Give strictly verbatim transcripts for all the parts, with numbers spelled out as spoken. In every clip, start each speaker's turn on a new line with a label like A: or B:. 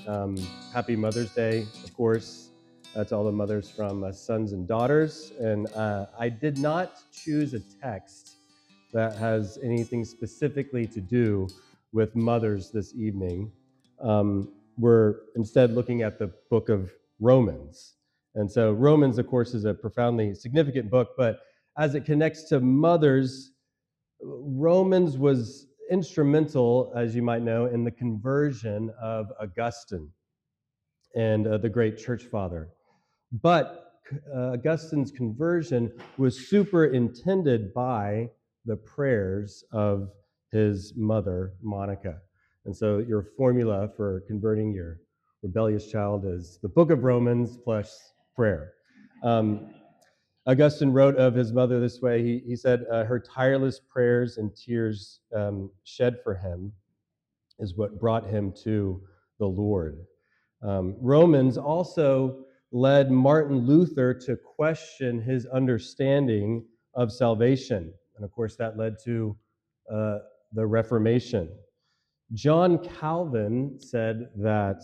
A: Um, happy Mother's Day, of course, uh, to all the mothers from uh, sons and daughters. And uh, I did not choose a text that has anything specifically to do with mothers this evening. Um, we're instead looking at the book of Romans. And so Romans, of course, is a profoundly significant book, but as it connects to mothers, Romans was instrumental, as you might know, in the conversion of Augustine and uh, the great church father. But uh, Augustine's conversion was superintended by the prayers of his mother, Monica. And so your formula for converting your rebellious child is the book of Romans plus prayer. Um, Augustine wrote of his mother this way. He, he said, uh, her tireless prayers and tears um, shed for him is what brought him to the Lord. Um, Romans also led Martin Luther to question his understanding of salvation. And of course, that led to uh, the Reformation. John Calvin said that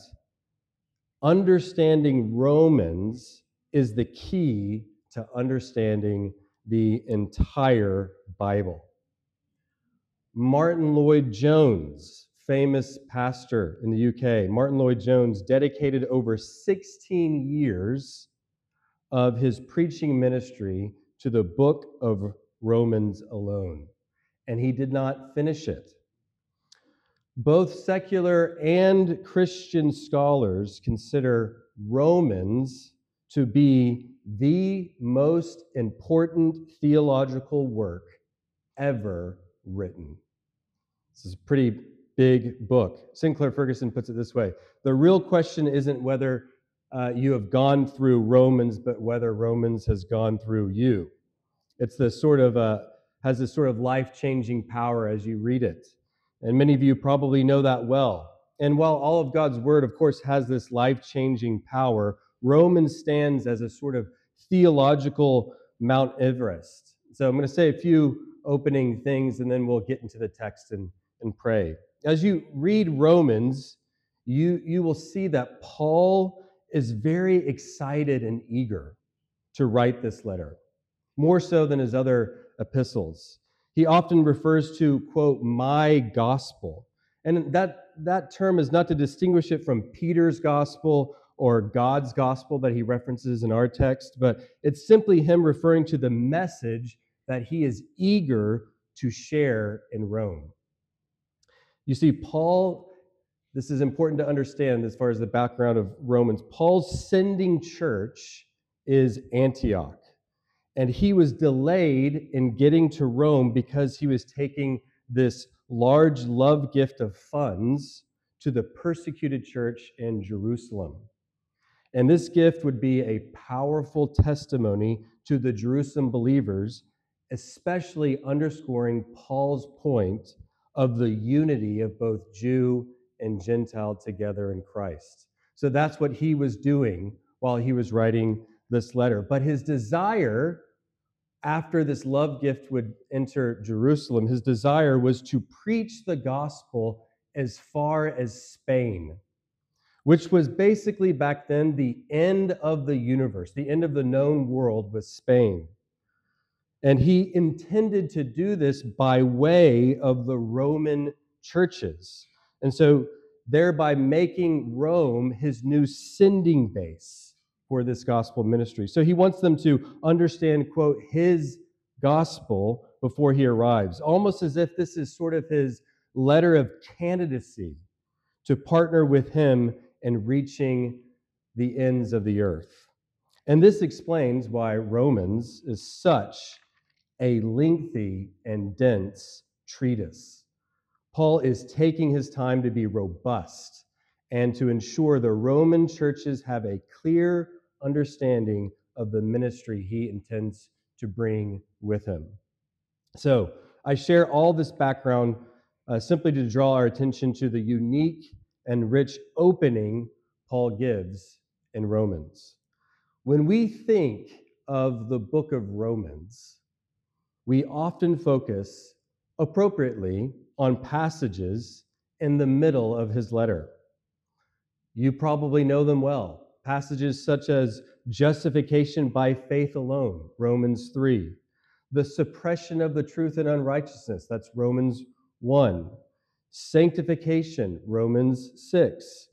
A: understanding Romans is the key to understanding the entire Bible. Martin Lloyd-Jones, famous pastor in the U K, Martin Lloyd-Jones dedicated over sixteen years of his preaching ministry to the book of Romans alone, and he did not finish it. Both secular and Christian scholars consider Romans to be the most important theological work ever written. This is a pretty big book. Sinclair Ferguson puts it this way: the real question isn't whether uh, you have gone through Romans, but whether Romans has gone through you. It's the sort of uh, has this sort of life-changing power as you read it. And many of you probably know that well. And while all of God's word, of course, has this life-changing power, Romans stands as a sort of theological Mount Everest. So I'm going to say a few opening things, and then we'll get into the text and, and pray. As you read Romans, you, you will see that Paul is very excited and eager to write this letter, more so than his other epistles. He often refers to, quote, my gospel. And that, that term is not to distinguish it from Peter's gospel or God's gospel that he references in our text, but it's simply him referring to the message that he is eager to share in Rome. You see, Paul, this is important to understand as far as the background of Romans. Paul's sending church is Antioch. And he was delayed in getting to Rome because he was taking this large love gift of funds to the persecuted church in Jerusalem. And this gift would be a powerful testimony to the Jerusalem believers, especially underscoring Paul's point of the unity of both Jew and Gentile together in Christ. So that's what he was doing while he was writing this letter. But his desire, after this love gift would enter Jerusalem, his desire was to preach the gospel as far as Spain, which was basically back then the end of the universe, the end of the known world was Spain. And he intended to do this by way of the Roman churches. And so thereby making Rome his new sending base for this gospel ministry. So he wants them to understand, quote, his gospel before he arrives, almost as if this is sort of his letter of candidacy to partner with him in reaching the ends of the earth. And this explains why Romans is such a lengthy and dense treatise. Paul is taking his time to be robust and to ensure the Roman churches have a clear understanding of the ministry he intends to bring with him. So I share all this background uh, simply to draw our attention to the unique and rich opening Paul gives in Romans. When we think of the book of Romans, we often focus appropriately on passages in the middle of his letter. You probably know them well. Passages such as justification by faith alone, Romans three. The suppression of the truth and unrighteousness, that's Romans one. Sanctification, Romans six.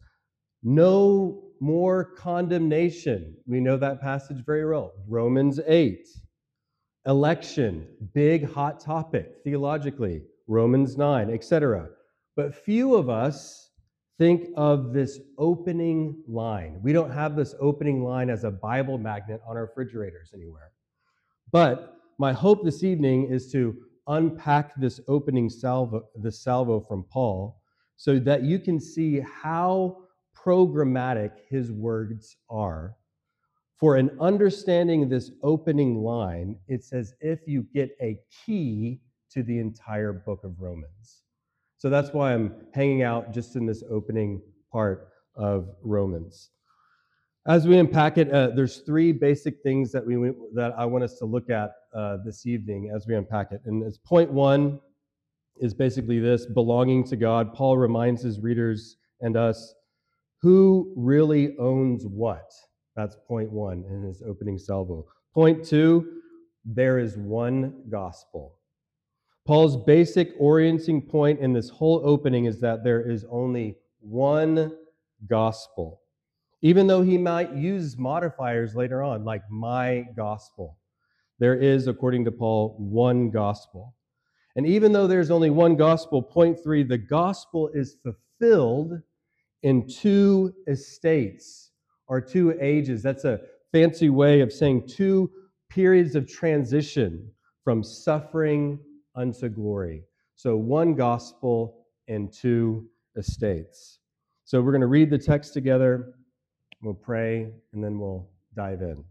A: No more condemnation. We know that passage very well, Romans eight. Election, big hot topic theologically, Romans nine, et cetera. But few of us think of this opening line. We don't have this opening line as a Bible magnet on our refrigerators anywhere. But my hope this evening is to unpack this opening salvo, this salvo from Paul, so that you can see how programmatic his words are. For an understanding this opening line, it's as if you get a key to the entire book of Romans. So that's why I'm hanging out just in this opening part of Romans. As we unpack it, uh, there's three basic things that we that I want us to look at uh, this evening as we unpack it. And it's point one is basically this: belonging to God. Paul reminds his readers and us who really owns what. That's point one in his opening salvo. Point two, there is one gospel. Paul's basic orienting point in this whole opening is that there is only one gospel. Even though he might use modifiers later on, like my gospel, there is, according to Paul, one gospel. And even though there's only one gospel, point three, the gospel is fulfilled in two estates or two ages. That's a fancy way of saying two periods of transition from suffering unto glory. So one gospel and two estates. So we're going to read the text together. We'll pray, and then we'll dive in.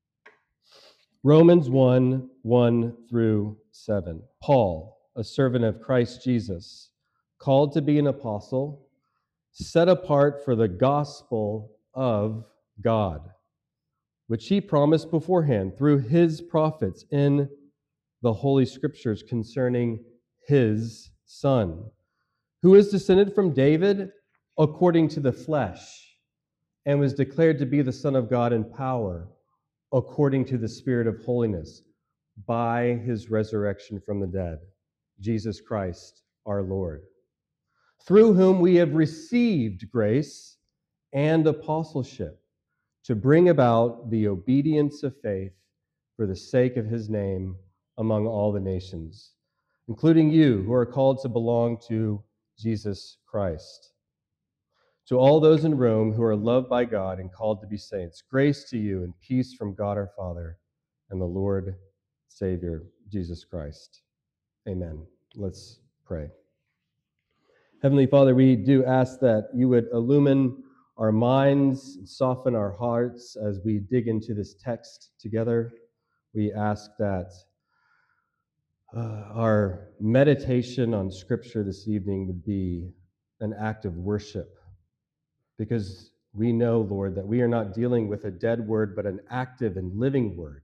A: Romans one, one through seven. Paul, a servant of Christ Jesus, called to be an apostle, set apart for the gospel of God, which he promised beforehand through his prophets in the Holy Scriptures concerning his Son, who is descended from David according to the flesh, and was declared to be the Son of God in power, according to the Spirit of holiness, by his resurrection from the dead, Jesus Christ our Lord, through whom we have received grace and apostleship to bring about the obedience of faith for the sake of his name among all the nations, including you who are called to belong to Jesus Christ. To all those in Rome who are loved by God and called to be saints, grace to you and peace from God our Father and the Lord Savior, Jesus Christ. Amen. Let's pray. Heavenly Father, we do ask that you would illumine our minds, soften our hearts as we dig into this text together. We ask that uh, our meditation on Scripture this evening would be an act of worship, because we know, Lord, that we are not dealing with a dead word, but an active and living word.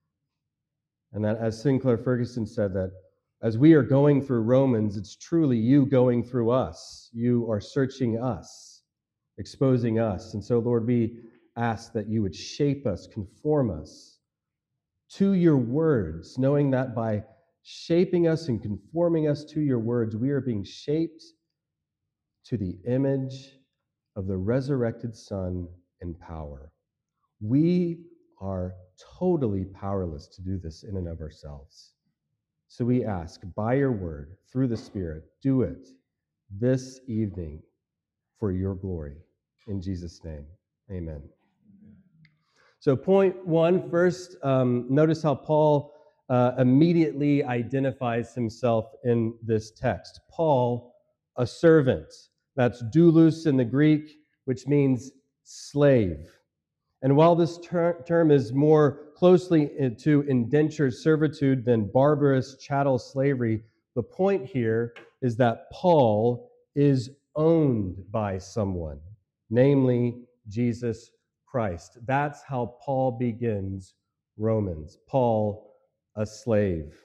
A: And that, as Sinclair Ferguson said, that as we are going through Romans, it's truly you going through us. You are searching us, exposing us. And so, Lord, we ask that you would shape us, conform us to your words, knowing that by shaping us and conforming us to your words, we are being shaped to the image of the resurrected Son in power. We are totally powerless to do this in and of ourselves. So we ask, by your word, through the Spirit, do it this evening for your glory. In Jesus' name, amen. So point one, first, um, notice how Paul uh, immediately identifies himself in this text. Paul, a servant. That's doulos in the Greek, which means slave. And while this ter- term is more closely to indentured servitude than barbarous chattel slavery, the point here is that Paul is owned by someone, namely Jesus Christ. That's how Paul begins Romans. Paul, a slave.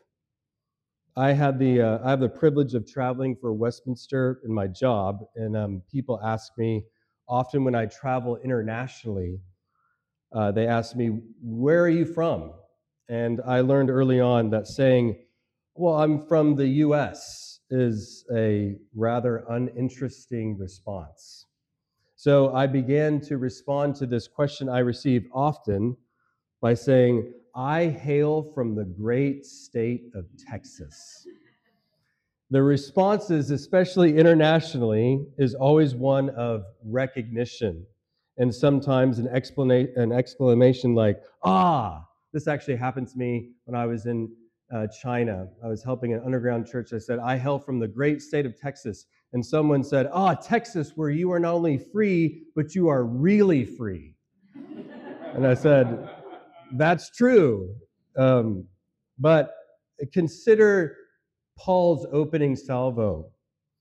A: I had the uh, I have the privilege of traveling for Westminster in my job, and um, people ask me often when I travel internationally, uh, they ask me, "Where are you from?" And I learned early on that saying, "Well, I'm from the U S" is a rather uninteresting response. So I began to respond to this question I receive often by saying, "I hail from the great state of Texas." The responses, especially internationally, is always one of recognition and sometimes an, explana- an exclamation like, "Ah!" This actually happened to me when I was in uh, China. I was helping an underground church. I said, "I hail from the great state of Texas." And someone said, "Ah, Texas, where you are not only free, but you are really free." And I said, "That's true." Um, but consider Paul's opening salvo.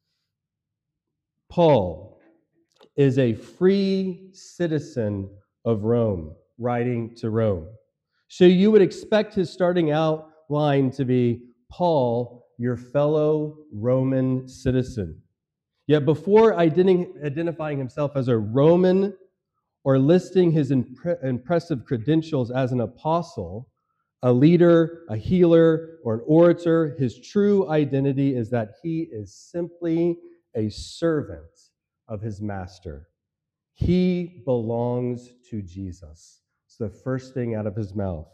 A: Paul is a free citizen of Rome, writing to Rome. So you would expect his starting out line to be, "Paul, your fellow Roman citizen." Yet before identi- identifying himself as a Roman or listing his impre- impressive credentials as an apostle, a leader, a healer, or an orator, his true identity is that he is simply a servant of his master. He belongs to Jesus. It's the first thing out of his mouth.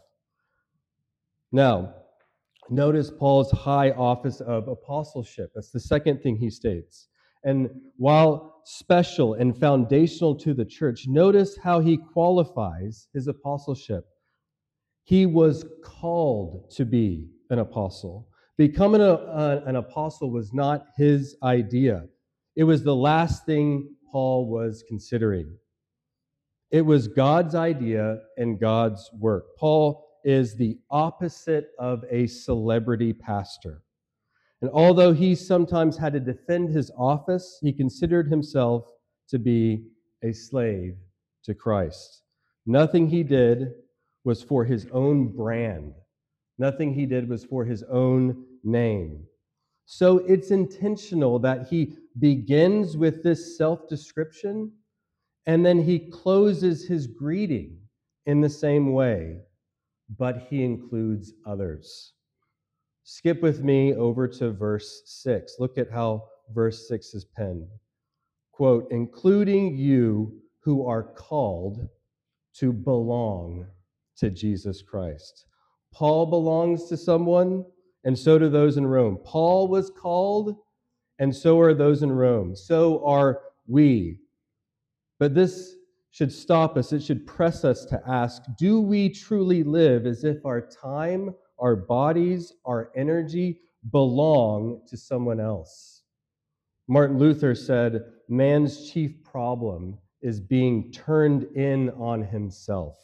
A: Now, notice Paul's high office of apostleship. That's the second thing he states. And while special and foundational to the church, notice how he qualifies his apostleship. He was called to be an apostle. Becoming a, a, an apostle was not his idea. It was the last thing Paul was considering. It was God's idea and God's work. Paul is the opposite of a celebrity pastor. And although he sometimes had to defend his office, he considered himself to be a slave to Christ. Nothing he did was for his own brand. Nothing he did was for his own name. So it's intentional that he begins with this self-description and then he closes his greeting in the same way, but he includes others. Skip with me over to verse six. Look at how verse six is penned. Quote, "Including you who are called to belong to Jesus Christ." Paul belongs to someone, and so do those in Rome. Paul was called, and so are those in Rome. So are we. But this should stop us. It should press us to ask, do we truly live as if our time, our bodies, our energy belong to someone else? Martin Luther said, "Man's chief problem is being turned in on himself."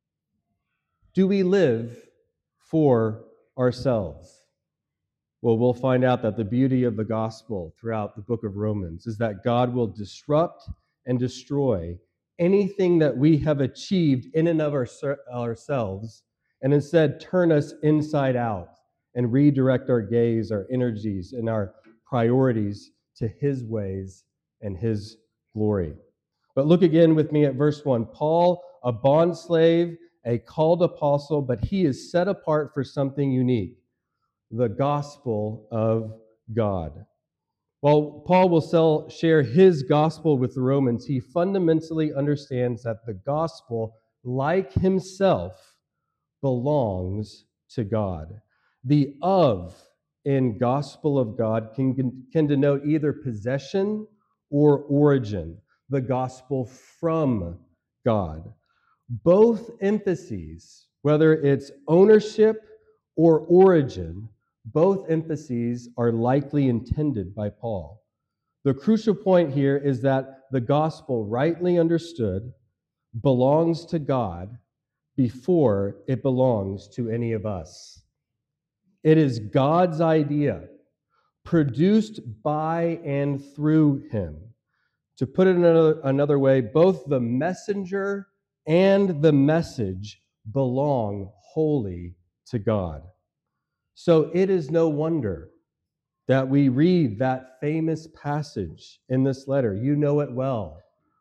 A: Do we live for ourselves? Well, we'll find out that the beauty of the gospel throughout the book of Romans is that God will disrupt and destroy anything that we have achieved in and of our, ourselves, and instead turn us inside out and redirect our gaze, our energies, and our priorities to his ways and his glory. But look again with me at verse one. Paul, a bondslave, a called apostle, but he is set apart for something unique: the gospel of God. While Paul will sell, share his gospel with the Romans, he fundamentally understands that the gospel, like himself, belongs to God. The "of" in gospel of God can, can denote either possession or origin, the gospel from God. Both emphases, whether it's ownership or origin, both emphases are likely intended by Paul. The crucial point here is that the gospel, rightly understood, belongs to God before it belongs to any of us. It is God's idea, produced by and through him. To put it another, another way, both the messenger and the message belong wholly to God. So it is no wonder that we read that famous passage in this letter. You know it well.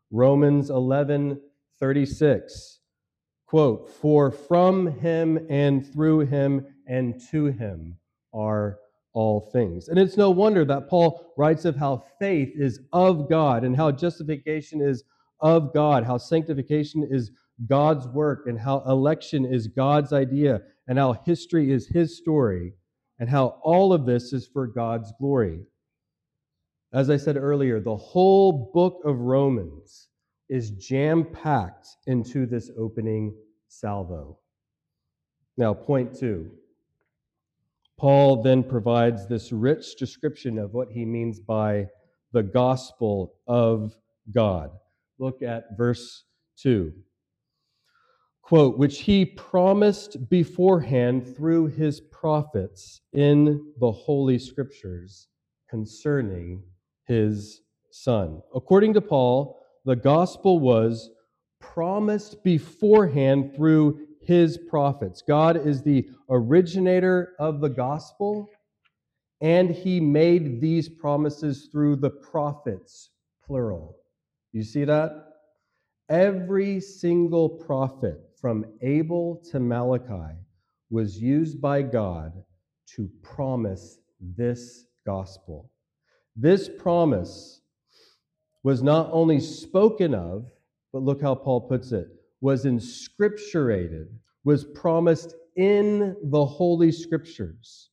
A: Romans eleven thirty-six, quote, "For from him and through him and to him are all things." And it's no wonder that Paul writes of how faith is of God and how justification is of God, how sanctification is God's work, and how election is God's idea, and how history is his story, and how all of this is for God's glory. As I said earlier, the whole book of Romans is jam-packed into this opening salvo. Now, point two. Paul then provides this rich description of what he means by the gospel of God. Look at verse two. Quote, "which he promised beforehand through his prophets in the Holy Scriptures concerning his Son." According to Paul, the gospel was promised beforehand through his prophets. God is the originator of the gospel, and he made these promises through the prophets, plural. You see that? Every single prophet from Abel to Malachi was used by God to promise this gospel. This promise was not only spoken of, but look how Paul puts it, was inscripturated, was promised in the Holy Scriptures.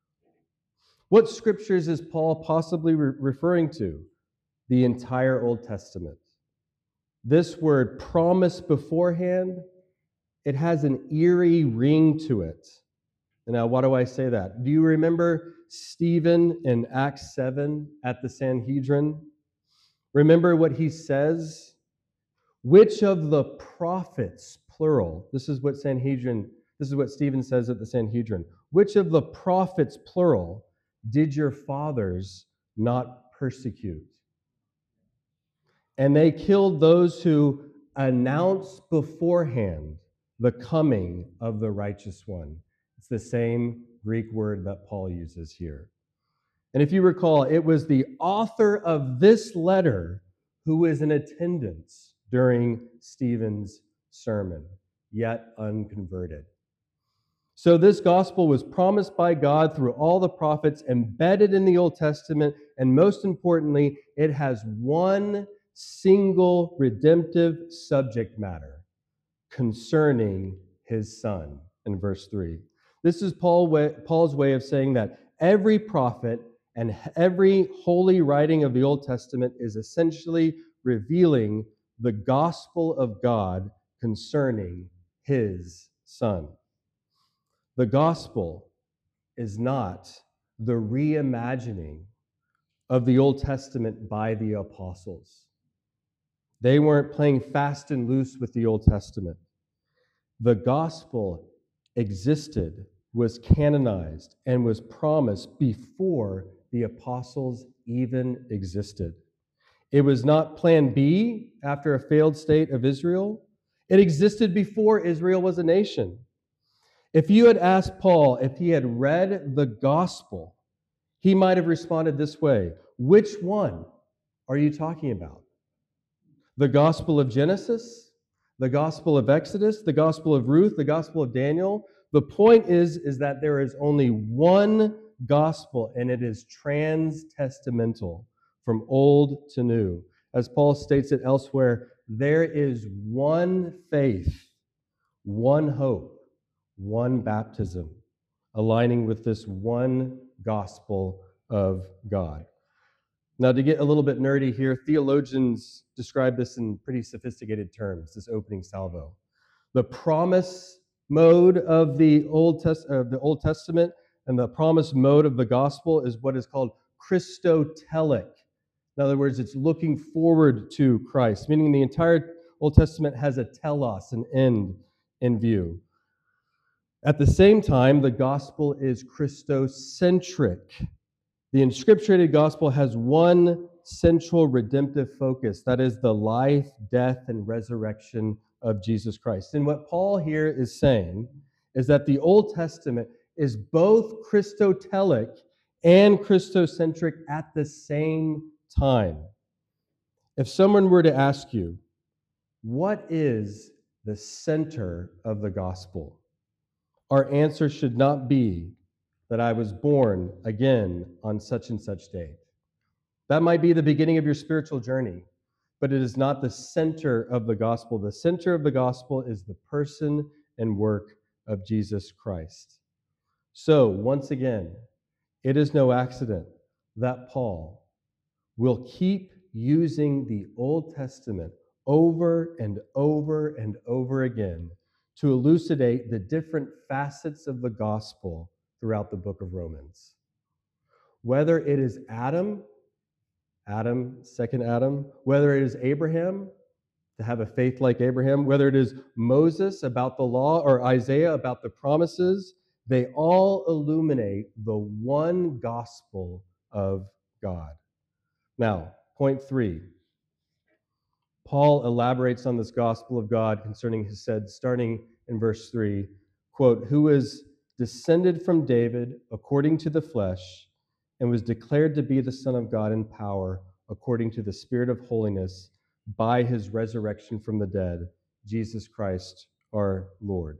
A: What scriptures is Paul possibly re- referring to? The entire Old Testament. This word promised beforehand, it has an eerie ring to it. Now, why do I say that? Do you remember Stephen in Acts seven at the Sanhedrin? Remember what he says? Which of the prophets, plural, this is what Sanhedrin, this is what Stephen says at the Sanhedrin. Which of the prophets, plural, did your fathers not persecute? And they killed those who announced beforehand the coming of the righteous one. It's the same Greek word that Paul uses here. And if you recall, it was the author of this letter who was in attendance during Stephen's sermon, yet unconverted. So this gospel was promised by God through all the prophets, embedded in the Old Testament, and most importantly, it has one single redemptive subject matter concerning his Son in verse three. This is Paul way, Paul's way of saying that every prophet and every holy writing of the Old Testament is essentially revealing the gospel of God concerning his Son. The gospel is not the reimagining of the Old Testament by the apostles. They weren't playing fast and loose with the Old Testament. The gospel existed, was canonized, and was promised before the apostles even existed. It was not plan B after a failed state of Israel. It existed before Israel was a nation. If you had asked Paul if he had read the gospel, he might have responded this way: which one are you talking about? The gospel of Genesis, the gospel of Exodus, the gospel of Ruth, the gospel of Daniel? The point is, is that there is only one gospel, and it is trans-testamental, from old to new. As Paul states it elsewhere, there is one faith, one hope, one baptism, aligning with this one gospel of God. Now, to get a little bit nerdy here, theologians describe this in pretty sophisticated terms, this opening salvo. The promise mode of the Old, Test- of the Old Testament and the promise mode of the gospel is what is called Christotelic. In other words, it's looking forward to Christ, meaning the entire Old Testament has a telos, an end in view. At the same time, the gospel is Christocentric. The inscripturated gospel has one central redemptive focus, that is the life, death, and resurrection of Jesus Christ. And what Paul here is saying is that the Old Testament is both Christotelic and Christocentric at the same time. If someone were to ask you, what is the center of the gospel? Our answer should not be that I was born again on such and such date. That might be the beginning of your spiritual journey, but it is not the center of the gospel. The center of the gospel is the person and work of Jesus Christ. So, once again, it is no accident that Paul will keep using the Old Testament over and over and over again to elucidate the different facets of the gospel throughout the book of Romans. Whether it is Adam, Adam, second Adam, whether it is Abraham, to have a faith like Abraham, whether it is Moses about the law or Isaiah about the promises, they all illuminate the one gospel of God. Now, point three. Paul elaborates on this gospel of God concerning his said, starting in verse three, quote, who is descended from David according to the flesh and was declared to be the Son of God in power according to the Spirit of holiness by his resurrection from the dead, Jesus Christ our Lord.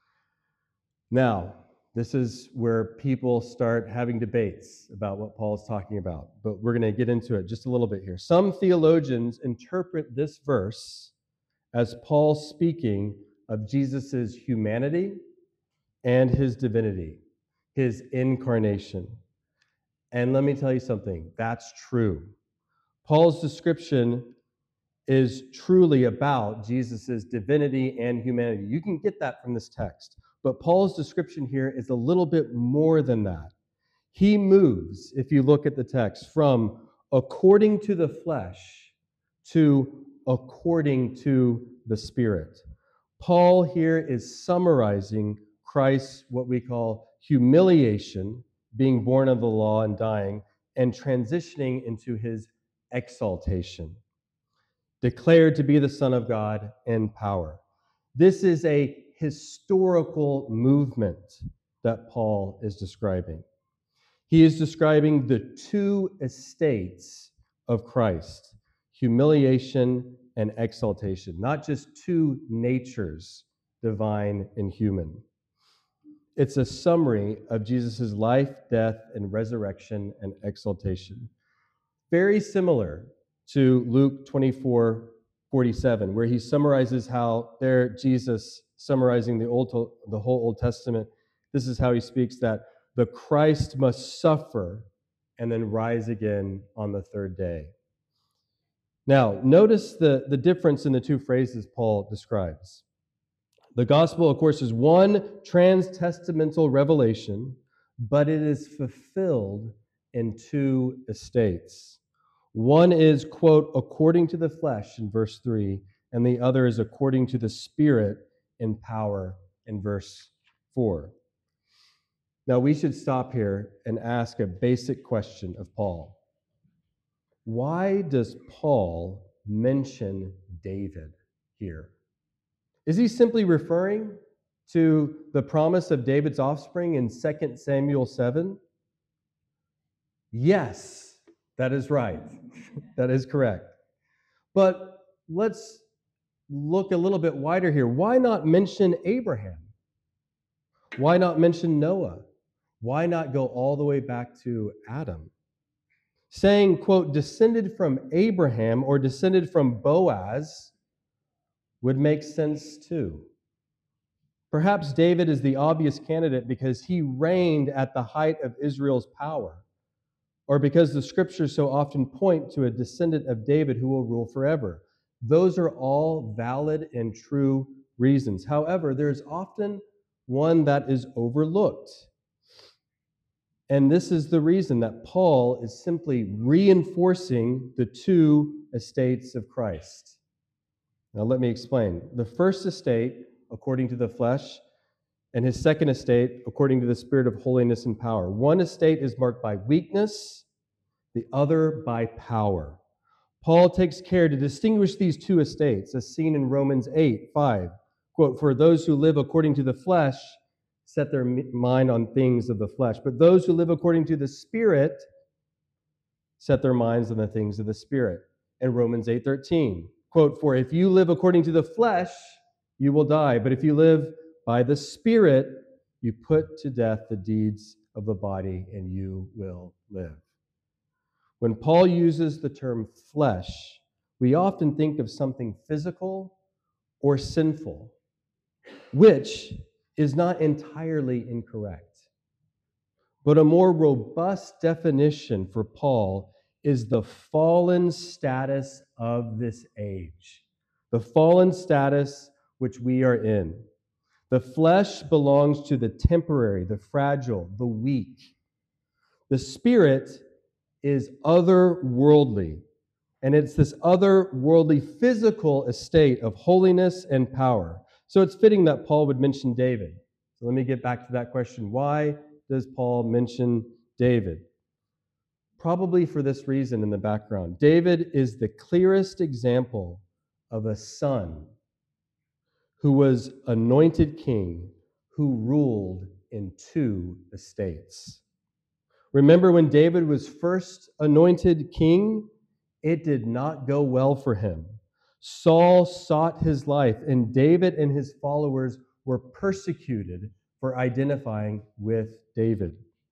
A: Now, this is where people start having debates about what Paul is talking about, but we're going to get into it just a little bit here. Some theologians interpret this verse as Paul speaking of Jesus' humanity and his divinity, his incarnation. And let me tell you something, that's true. Paul's description is truly about Jesus' divinity and humanity. You can get that from this text. But Paul's description here is a little bit more than that. He moves, if you look at the text, from according to the flesh to according to the Spirit. Paul here is summarizing Christ's, what we call humiliation, being born of the law and dying, and transitioning into his exaltation, declared to be the Son of God in power. This is a historical movement that Paul is describing. He is describing the two estates of Christ, humiliation and exaltation, not just two natures, divine and human. It's a summary of Jesus' life, death, and resurrection and exaltation. Very similar to Luke twenty-four forty-seven, where he summarizes how there Jesus, summarizing the old the whole Old Testament, this is how he speaks, that the Christ must suffer and then rise again on the third day. Now, notice the, the difference in the two phrases Paul describes. The gospel, of course, is one trans-testamental revelation, but it is fulfilled in two estates. One is, quote, according to the flesh in verse three, and the other is according to the Spirit in power in verse four. Now, we should stop here and ask a basic question of Paul. Why does Paul mention David here? Is he simply referring to the promise of David's offspring in Second Samuel seven? Yes, that is right. That is correct. But let's look a little bit wider here. Why not mention Abraham? Why not mention Noah? Why not go all the way back to Adam? Saying, quote, descended from Abraham or descended from Boaz would make sense too. Perhaps David is the obvious candidate because he reigned at the height of Israel's power, or because the scriptures so often point to a descendant of David who will rule forever. Those are all valid and true reasons. However, there's often one that is overlooked. And this is the reason that Paul is simply reinforcing the two estates of Christ. Now, let me explain. The first estate, according to the flesh, and his second estate, according to the Spirit of holiness and power. One estate is marked by weakness, the other by power. Paul takes care to distinguish these two estates, as seen in Romans eight five. Quote, for those who live according to the flesh set their mind on things of the flesh, but those who live according to the Spirit set their minds on the things of the Spirit. and Romans eight thirteen. Quote, "For if you live according to the flesh, you will die. But if you live by the Spirit, you put to death the deeds of the body, and you will live." When Paul uses the term flesh, we often think of something physical or sinful, which is not entirely incorrect. But a more robust definition for Paul is the fallen status of this age, the fallen status which we are in. The flesh belongs to the temporary, the fragile, the weak. The spirit is otherworldly, and it's this otherworldly physical estate of holiness and power. So it's fitting that Paul would mention David. So let me get back to that question. Why does Paul mention David? Probably for this reason in the background. David is the clearest example of a son who was anointed king, who ruled in two estates. Remember when David was first anointed king? It did not go well for him. Saul sought his life, and David and his followers were persecuted for identifying with David.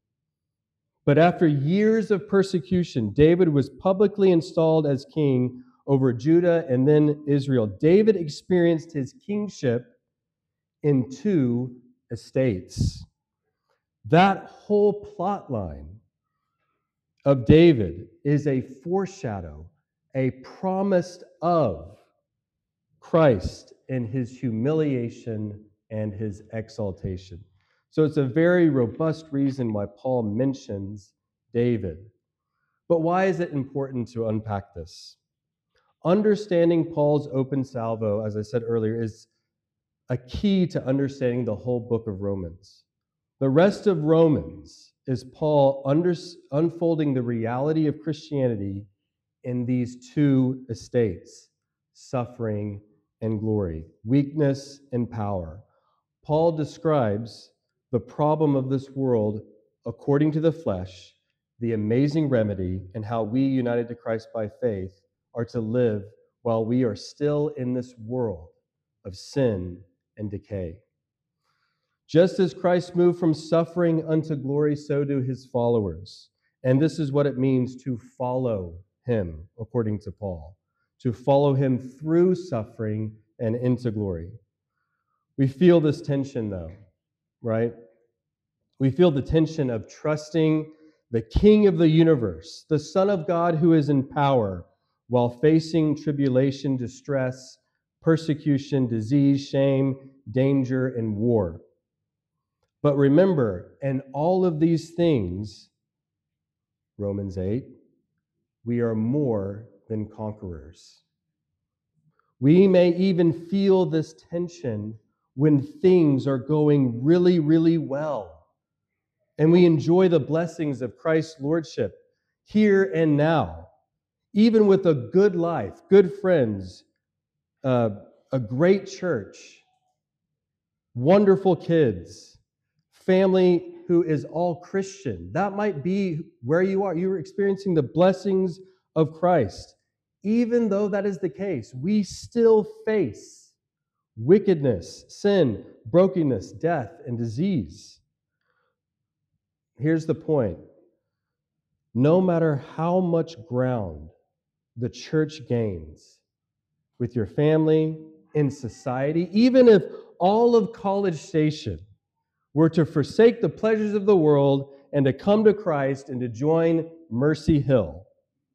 A: But after years of persecution, David was publicly installed as king over Judah and then Israel. David experienced his kingship in two estates. That whole plot line of David is a foreshadow, a promise of Christ in his humiliation and his exaltation. So it's a very robust reason why Paul mentions David. But why is it important to unpack this? Understanding Paul's open salvo, as I said earlier, is a key to understanding the whole book of Romans. The rest of Romans is Paul under, unfolding the reality of Christianity in these two estates, suffering and glory, weakness and power. Paul describes the problem of this world according to the flesh, the amazing remedy, and how we, united to Christ by faith, are to live while we are still in this world of sin and decay. Just as Christ moved from suffering unto glory, so do his followers. And this is what it means to follow him, according to Paul, to follow him through suffering and into glory. We feel this tension, though, right? We feel the tension of trusting the King of the universe, the Son of God who is in power, while facing tribulation, distress, persecution, disease, shame, danger, and war. But remember, in all of these things, Romans eight, we are more than conquerors. We may even feel this tension when things are going really, really well, and we enjoy the blessings of Christ's lordship here and now, even with a good life, good friends, uh, a great church, wonderful kids, family who is all Christian. That might be where you are. You're experiencing the blessings of Christ. Even though that is the case, we still face wickedness, sin, brokenness, death, and disease. Here's the point. No matter how much ground the church gains with your family, in society, even if all of College Station were to forsake the pleasures of the world and to come to Christ and to join Mercy Hill,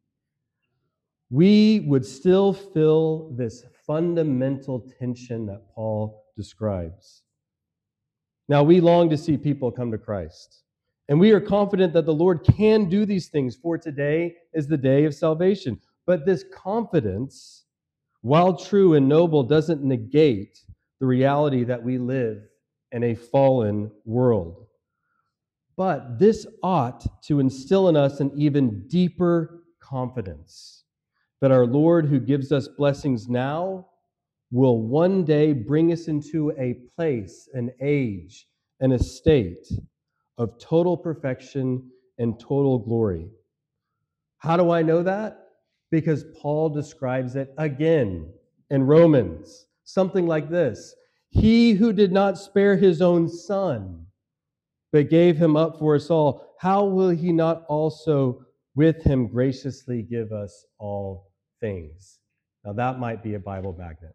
A: we would still feel this fundamental tension that Paul describes. Now, we long to see people come to Christ, and we are confident that the Lord can do these things, for today is the day of salvation. But this confidence, while true and noble, doesn't negate the reality that we live in a fallen world. But this ought to instill in us an even deeper confidence that our Lord, who gives us blessings now, will one day bring us into a place, an age, an estate of total perfection and total glory. How do I know that? Because Paul describes it again in Romans, something like this: He who did not spare his own son, but gave him up for us all, how will he not also with him graciously give us all things? Now that might be a Bible magnet.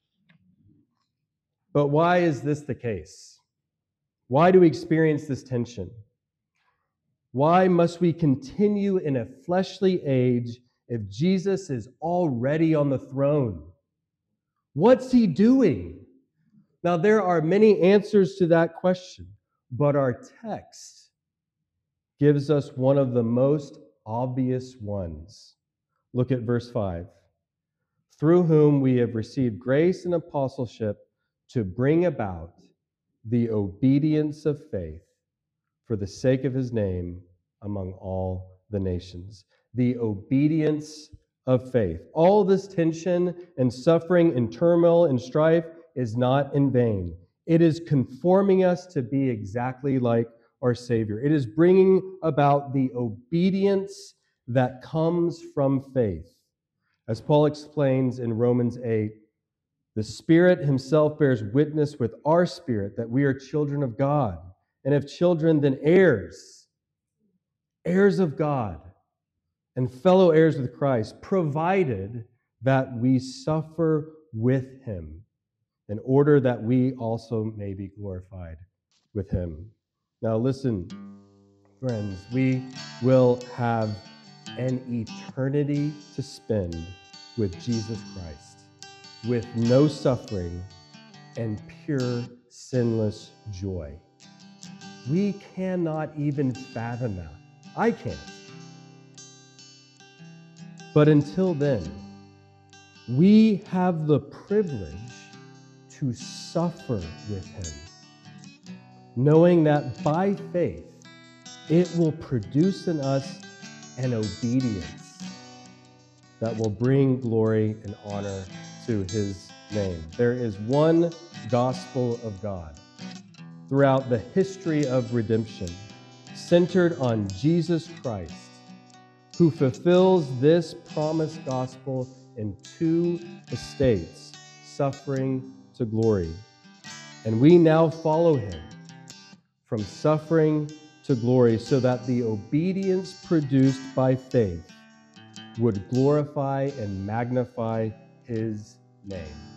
A: But why is this the case? Why do we experience this tension? Why must we continue in a fleshly age if Jesus is already on the throne? What's he doing? Now, there are many answers to that question, but our text gives us one of the most obvious ones. Look at verse five. Through whom we have received grace and apostleship to bring about the obedience of faith for the sake of his name among all the nations. The obedience of faith. All this tension and suffering and turmoil and strife is not in vain. It is conforming us to be exactly like our Savior. It is bringing about the obedience that comes from faith. As Paul explains in Romans eight, the Spirit himself bears witness with our spirit that we are children of God. And if children, then heirs, heirs of God, and fellow heirs with Christ, provided that we suffer with him, in order that we also may be glorified with him. Now listen, friends, we will have an eternity to spend with Jesus Christ, with no suffering and pure, sinless joy. We cannot even fathom that. I can't. But until then, we have the privilege to suffer with him, knowing that by faith, it will produce in us an obedience that will bring glory and honor to his name. There is one gospel of God throughout the history of redemption, centered on Jesus Christ, who fulfills this promised gospel in two estates, suffering to glory. And we now follow him from suffering to glory, so that the obedience produced by faith would glorify and magnify his name.